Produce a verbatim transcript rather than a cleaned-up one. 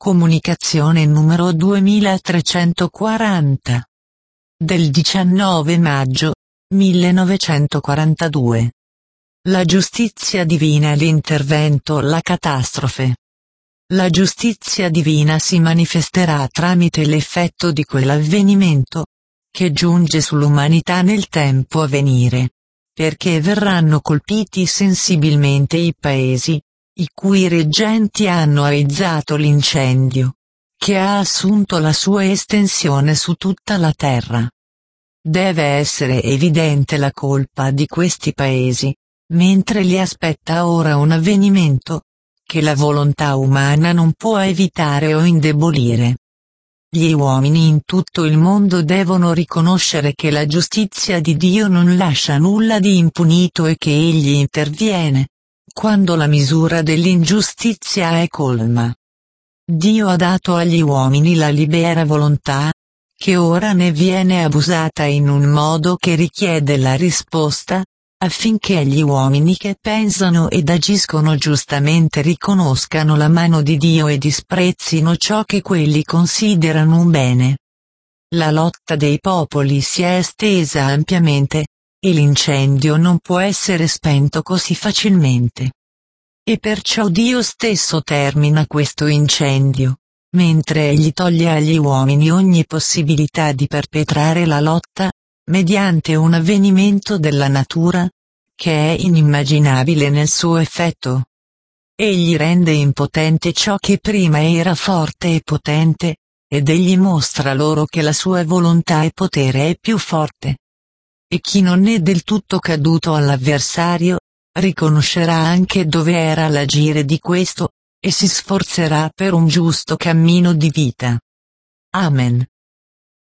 Comunicazione numero duemilatrecentoquaranta. Del diciannove maggio, millenovecentoquarantadue. La giustizia divina e l'intervento, la catastrofe. La giustizia divina si manifesterà tramite l'effetto di quell'avvenimento, che giunge sull'umanità nel tempo a venire, perché verranno colpiti sensibilmente i paesi, i cui reggenti hanno aizzato l'incendio, che ha assunto la sua estensione su tutta la terra. Deve essere evidente la colpa di questi paesi, mentre li aspetta ora un avvenimento, che la volontà umana non può evitare o indebolire. Gli uomini in tutto il mondo devono riconoscere che la giustizia di Dio non lascia nulla di impunito e che Egli interviene, quando la misura dell'ingiustizia è colma. Dio ha dato agli uomini la libera volontà, che ora ne viene abusata in un modo che richiede la risposta, affinché gli uomini che pensano ed agiscono giustamente riconoscano la mano di Dio e disprezzino ciò che quelli considerano un bene. La lotta dei popoli si è estesa ampiamente, e l'incendio non può essere spento così facilmente. E perciò Dio stesso termina questo incendio, mentre Egli toglie agli uomini ogni possibilità di perpetrare la lotta, mediante un avvenimento della natura, che è inimmaginabile nel suo effetto. Egli rende impotente ciò che prima era forte e potente, ed Egli mostra loro che la sua volontà e potere è più forte. E chi non è del tutto caduto all'avversario, riconoscerà anche dove era l'agire di questo, e si sforzerà per un giusto cammino di vita. Amen.